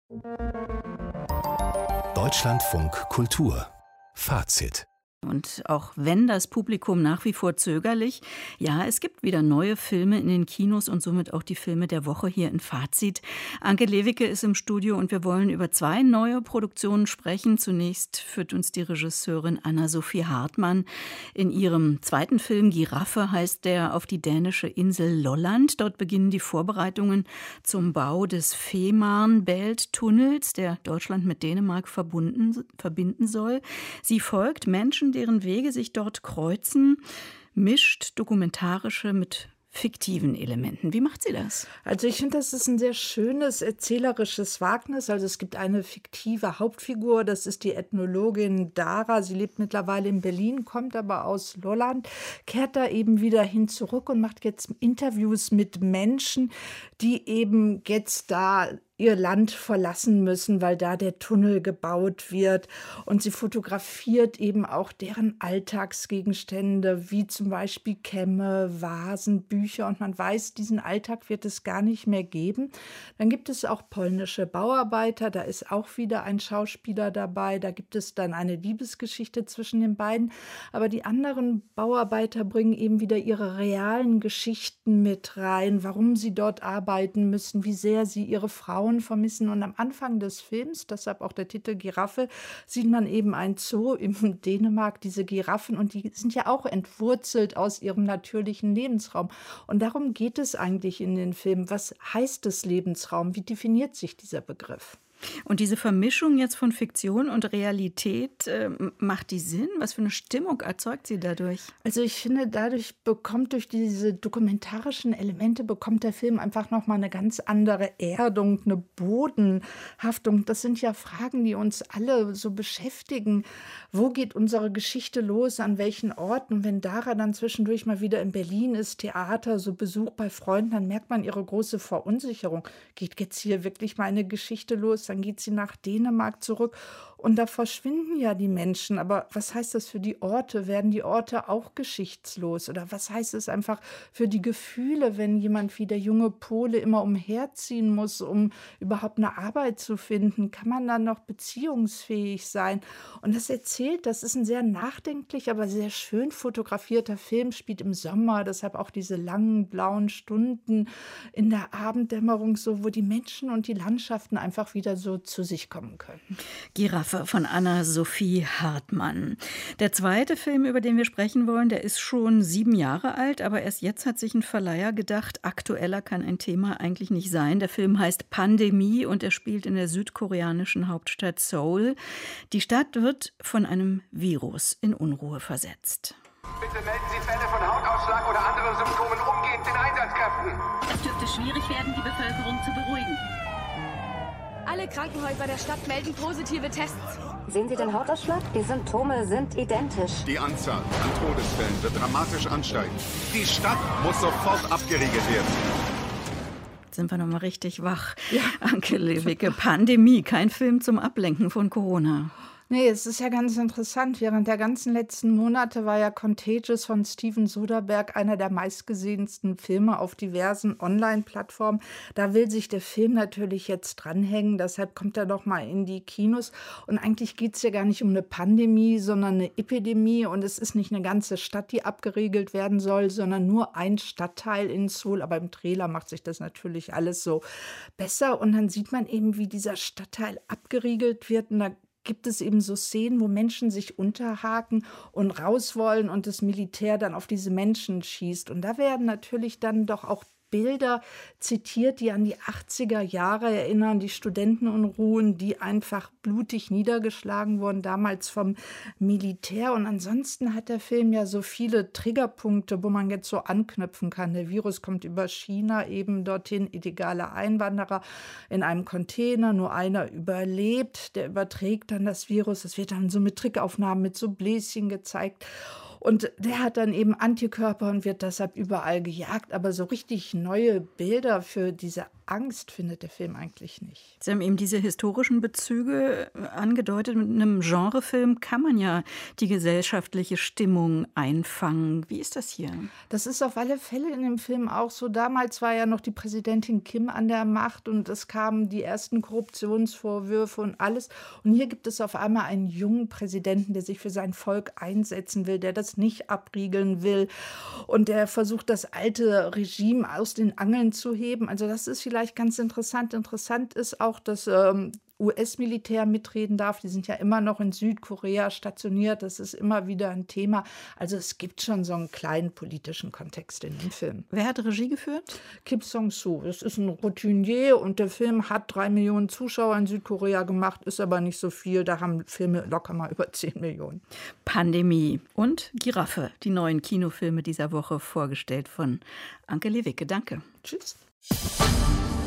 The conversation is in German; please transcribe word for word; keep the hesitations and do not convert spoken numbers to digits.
Deutschlandfunk Kultur Fazit. Und auch wenn das Publikum nach wie vor zögerlich, ja, es gibt wieder neue Filme in den Kinos und somit auch die Filme der Woche hier in Fazit. Anke Lewicke ist im Studio und wir wollen über zwei neue Produktionen sprechen. Zunächst führt uns die Regisseurin Anna-Sophie Hartmann in ihrem zweiten Film Giraffe, heißt der, auf die dänische Insel Lolland. Dort beginnen die Vorbereitungen zum Bau des Fehmarnbelt-Tunnels, der Deutschland mit Dänemark verbunden, verbinden soll. Sie folgt Menschen, deren Wege sich dort kreuzen, mischt dokumentarische mit fiktiven Elementen. Wie macht sie das? Also ich finde, das ist ein sehr schönes erzählerisches Wagnis. Also es gibt eine fiktive Hauptfigur, das ist die Ethnologin Dara. Sie lebt mittlerweile in Berlin, kommt aber aus Lolland, kehrt da eben wieder hin zurück und macht jetzt Interviews mit Menschen, die eben jetzt da ihr Land verlassen müssen, weil da der Tunnel gebaut wird. Und sie fotografiert eben auch deren Alltagsgegenstände, wie zum Beispiel Kämme, Vasen, Bücher. Und man weiß, diesen Alltag wird es gar nicht mehr geben. Dann gibt es auch polnische Bauarbeiter. Da ist auch wieder ein Schauspieler dabei. Da gibt es dann eine Liebesgeschichte zwischen den beiden. Aber die anderen Bauarbeiter bringen eben wieder ihre realen Geschichten mit rein, warum sie dort arbeiten müssen, wie sehr sie ihre Frauen vermissen. Und am Anfang des Films, deshalb auch der Titel Giraffe, sieht man eben ein Zoo in Dänemark, diese Giraffen, und die sind ja auch entwurzelt aus ihrem natürlichen Lebensraum. Und darum geht es eigentlich in den Filmen. Was heißt es Lebensraum? Wie definiert sich dieser Begriff? Und diese Vermischung jetzt von Fiktion und Realität, äh, macht die Sinn? Was für eine Stimmung erzeugt sie dadurch? Also ich finde, dadurch bekommt, durch diese dokumentarischen Elemente, bekommt der Film einfach nochmal eine ganz andere Erdung, eine Bodenhaftung. Das sind ja Fragen, die uns alle so beschäftigen. Wo geht unsere Geschichte los? An welchen Orten? Und wenn Dara dann zwischendurch mal wieder in Berlin ist, Theater, so Besuch bei Freunden, dann merkt man ihre große Verunsicherung. Geht jetzt hier wirklich mal eine Geschichte los? Dann geht sie nach Dänemark zurück und da verschwinden ja die Menschen. Aber was heißt das für die Orte? Werden die Orte auch geschichtslos? Oder was heißt es einfach für die Gefühle, wenn jemand wie der junge Pole immer umherziehen muss, um überhaupt eine Arbeit zu finden? Kann man dann noch beziehungsfähig sein? Und das erzählt, das ist ein sehr nachdenklich, aber sehr schön fotografierter Film, spielt im Sommer, deshalb auch diese langen blauen Stunden in der Abenddämmerung, so wo die Menschen und die Landschaften einfach wieder so zu sich kommen können. Giraffe von Anna-Sophie Hartmann. Der zweite Film, über den wir sprechen wollen, der ist schon sieben Jahre alt, aber erst jetzt hat sich ein Verleiher gedacht, aktueller kann ein Thema eigentlich nicht sein. Der Film heißt Pandemie und er spielt in der südkoreanischen Hauptstadt Seoul. Die Stadt wird von einem Virus in Unruhe versetzt. Bitte melden Sie Fälle von Hautausschlag oder anderen Symptomen umgehend den Einsatzkräften. Es dürfte schwierig werden, die Bevölkerung zu beruhigen. Alle Krankenhäuser der Stadt melden positive Tests. Sehen Sie den Hautausschlag? Die Symptome sind identisch. Die Anzahl an Todesfällen wird dramatisch ansteigen. Die Stadt muss sofort abgeriegelt werden. Jetzt sind wir noch mal richtig wach. Ja. Anke Lewicke, Pandemie, kein Film zum Ablenken von Corona. Nee, es ist ja ganz interessant. Während der ganzen letzten Monate war ja Contagious von Steven Soderbergh einer der meistgesehensten Filme auf diversen Online-Plattformen. Da will sich der Film natürlich jetzt dranhängen. Deshalb kommt er doch mal in die Kinos. Und eigentlich geht es ja gar nicht um eine Pandemie, sondern eine Epidemie. Und es ist nicht eine ganze Stadt, die abgeriegelt werden soll, sondern nur ein Stadtteil in Seoul. Aber im Trailer macht sich das natürlich alles so besser. Und dann sieht man eben, wie dieser Stadtteil abgeriegelt wird. Und da gibt es eben so Szenen, wo Menschen sich unterhaken und raus wollen und das Militär dann auf diese Menschen schießt. Und da werden natürlich dann doch auch Bilder zitiert, die an die achtziger Jahre erinnern, die Studentenunruhen, die einfach blutig niedergeschlagen wurden, damals vom Militär. Und ansonsten hat der Film ja so viele Triggerpunkte, wo man jetzt so anknüpfen kann. Der Virus kommt über China eben dorthin, illegale Einwanderer in einem Container, nur einer überlebt, der überträgt dann das Virus. Das wird dann so mit Trickaufnahmen, mit so Bläschen gezeigt. Und der hat dann eben Antikörper und wird deshalb überall gejagt. Aber so richtig neue Bilder für diese Angst findet der Film eigentlich nicht. Sie haben eben diese historischen Bezüge angedeutet. Mit einem Genrefilm kann man ja die gesellschaftliche Stimmung einfangen. Wie ist das hier? Das ist auf alle Fälle in dem Film auch so. Damals war ja noch die Präsidentin Kim an der Macht und es kamen die ersten Korruptionsvorwürfe und alles. Und hier gibt es auf einmal einen jungen Präsidenten, der sich für sein Volk einsetzen will, der das nicht abriegeln will und der versucht, das alte Regime aus den Angeln zu heben. Also das ist vielleicht ganz interessant. Interessant ist auch, dass ähm, U S-Militär mitreden darf. Die sind ja immer noch in Südkorea stationiert. Das ist immer wieder ein Thema. Also es gibt schon so einen kleinen politischen Kontext in dem Film. Wer hat Regie geführt? Kim Song-soo. Das ist ein Routinier und der Film hat drei Millionen Zuschauer in Südkorea gemacht, ist aber nicht so viel. Da haben Filme locker mal über zehn Millionen. Pandemie und Giraffe, die neuen Kinofilme dieser Woche, vorgestellt von Anke Lewicke. Danke. Tschüss.